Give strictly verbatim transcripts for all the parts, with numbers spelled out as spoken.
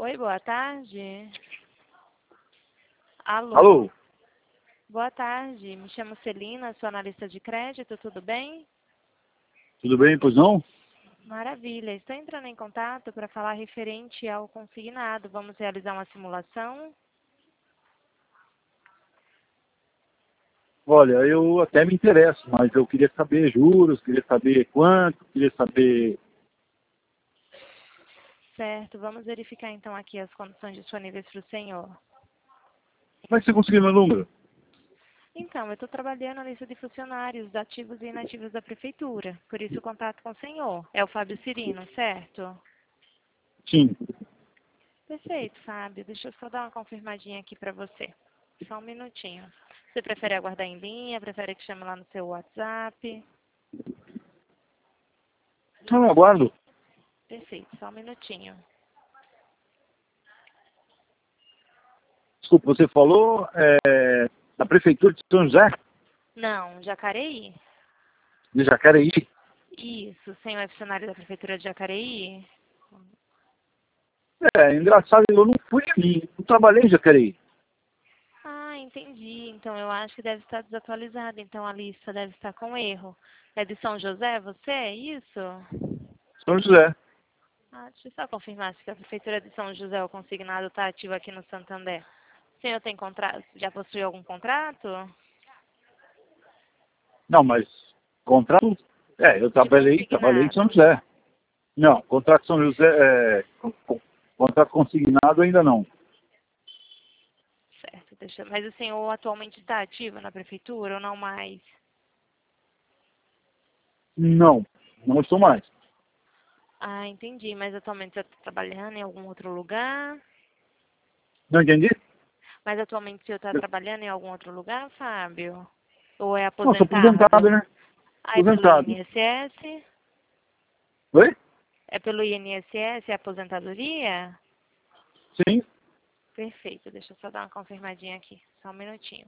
Oi, boa tarde. Alô? Alô? Boa tarde, me chamo Celina, sou analista de crédito, tudo bem? Tudo bem, pois não? Maravilha, estou entrando em contato para falar referente ao consignado. Vamos realizar uma simulação? Olha, eu até me interesso, mas eu queria saber juros, queria saber quanto, queria saber... Certo, vamos verificar então aqui as condições disponíveis para o senhor. Como é que você conseguiu meu número? Então, eu estou trabalhando na lista de funcionários ativos e inativos da prefeitura, por isso o contato com o senhor. É o Fábio Cirino, certo? Sim. Perfeito, Fábio. Deixa eu só dar uma confirmadinha aqui para você. Só um minutinho. Você prefere aguardar em linha? Prefere que chame lá no seu WhatsApp? Não, eu aguardo. Perfeito, só um minutinho. Desculpa, você falou é, da Prefeitura de São José, Não, Jacareí? de Jacareí. Isso, o senhor é funcionário da Prefeitura de Jacareí? É, engraçado, eu não fui ali, eu trabalhei em Jacareí. Ah, entendi. Então eu acho que deve estar desatualizada. Então a lista deve estar com erro. É de São José, você? É isso? São José. Ah, deixa eu só confirmar se a Prefeitura de São José, o consignado, está ativo aqui no Santander. O senhor tem contrato? Já possui algum contrato? Não, mas contrato... É, eu De trabalhei, trabalhei em São consignado. José. Não, contrato São José, é, con- con- contrato consignado ainda não. Certo, deixa eu... Mas o senhor atualmente está ativo na Prefeitura ou não mais? Não, não estou mais. Ah, entendi. Mas atualmente você está trabalhando em algum outro lugar? Não entendi? Mas atualmente o senhor está trabalhando em algum outro lugar, Fábio? Ou é Não, sou aposentado, aposentado? né? Ah, é pelo Aposentado. I N S S? Oi? É pelo I N S S a aposentadoria? Sim. Perfeito, deixa eu só dar uma confirmadinha aqui. Só um minutinho.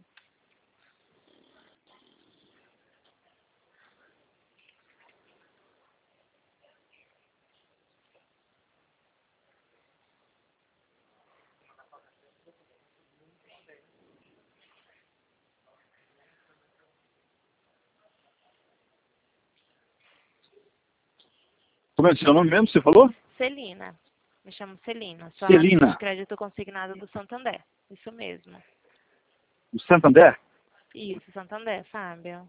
Como é que é seu nome mesmo, você falou? Celina. Me chamo Celina. Sou analista de Celina, crédito consignado do Santander. Isso mesmo. do Santander. Isso, Santander, Fábio.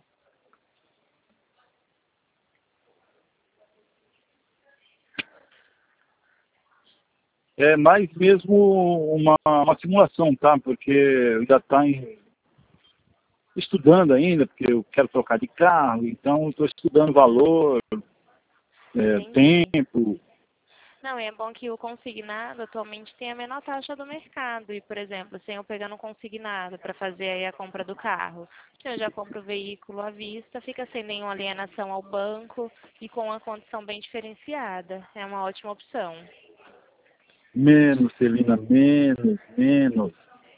É mais mesmo uma, uma simulação, tá? Porque ainda está estudando ainda, porque eu quero trocar de carro, então estou estudando valor, é, Entendi. tempo. Não, e é bom que o consignado atualmente tem a menor taxa do mercado. E, por exemplo, se eu pegando um consignado para fazer aí a compra do carro, se eu já compro o veículo à vista, fica sem nenhuma alienação ao banco e com uma condição bem diferenciada. É uma ótima opção. Menos, Celina, menos, menos.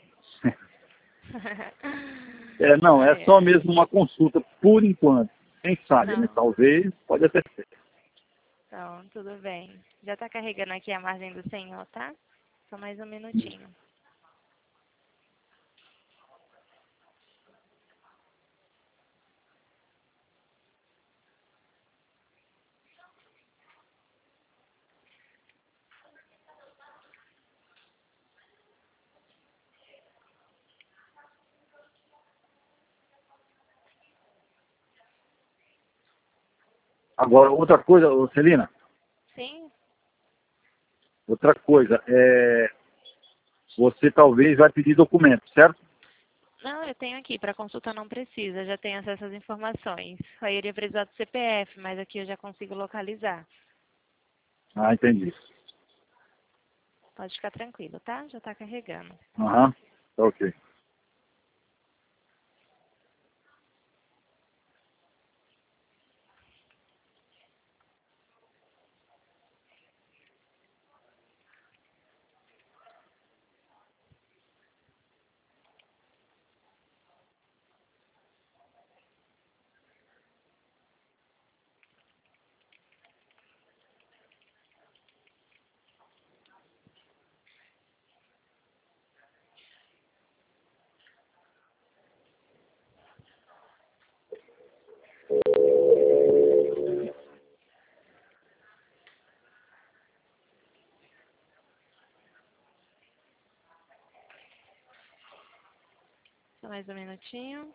É, não, é Ai, só ai. mesmo uma consulta, por enquanto. Quem sabe, né? Não, Talvez, pode até ser. então, tudo bem. Já está carregando aqui a margem do senhor, tá? Só mais um minutinho. Agora, outra coisa, ô, Celina, Sim? outra coisa, é, você talvez vai pedir documento, certo? Não, eu tenho aqui. Para consulta não precisa, já tenho acesso às informações. Só iria precisar do C P F, mas aqui eu já consigo localizar. Ah, entendi. Pode ficar tranquilo, tá? Já está carregando. Aham, tá ok. Só mais um minutinho.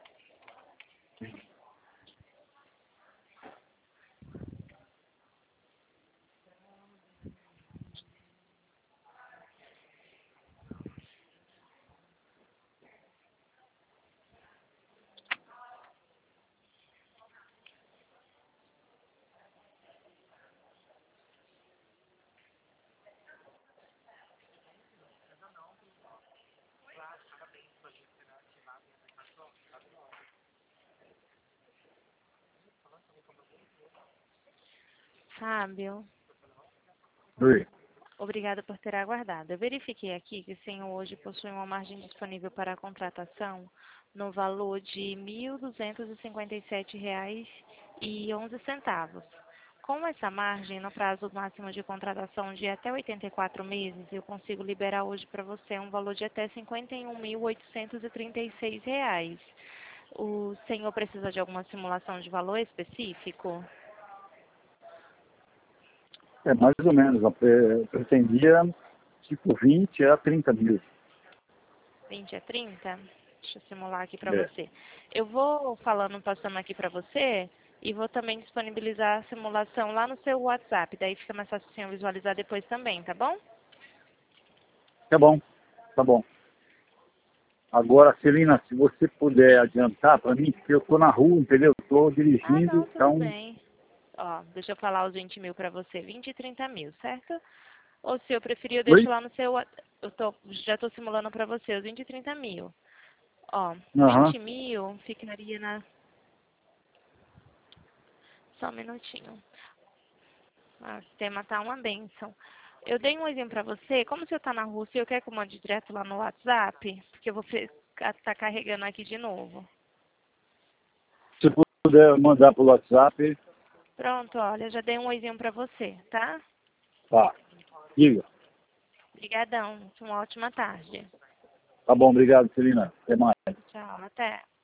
Fábio, Oi. obrigada por ter aguardado. Eu verifiquei aqui que o senhor hoje possui uma margem disponível para a contratação no valor de mil duzentos e cinquenta e sete reais e onze centavos. Com essa margem, no prazo máximo de contratação de até oitenta e quatro meses, eu consigo liberar hoje para você um valor de até cinquenta e um mil oitocentos e trinta e seis reais. O senhor precisa de alguma simulação de valor específico? É mais ou menos. Eu pretendia tipo vinte a trinta mil. vinte a trinta? Deixa eu simular aqui para É. você. Eu vou falando, passando aqui para você e vou também disponibilizar a simulação lá no seu WhatsApp. Daí fica mais fácil o senhor visualizar depois também, tá bom? Tá bom, tá bom. Agora, Celina, se você puder Sim. adiantar para mim, porque eu tô na rua, entendeu? Estou Ah, dirigindo, não, tudo então... bem. Ó, deixa eu falar os vinte mil para você. vinte e trinta mil, certo? Ou se eu preferir, eu deixo Oi? lá no seu... What- Eu tô, já estou simulando para você os vinte e trinta mil. Ó, Aham. vinte mil ficaria na... Só um minutinho. Ah, o sistema tá uma bênção. Eu dei um exemplo para você. Como você está na Rússia, eu quero que eu mande direto lá no WhatsApp, porque eu vou estar carregando aqui de novo. Se puder mandar pro WhatsApp, Pronto, olha, já dei um oizinho para você, tá? tá. Diga. Obrigadão. Uma ótima tarde. Tá bom, obrigado, Celina. Até mais. Tchau, até.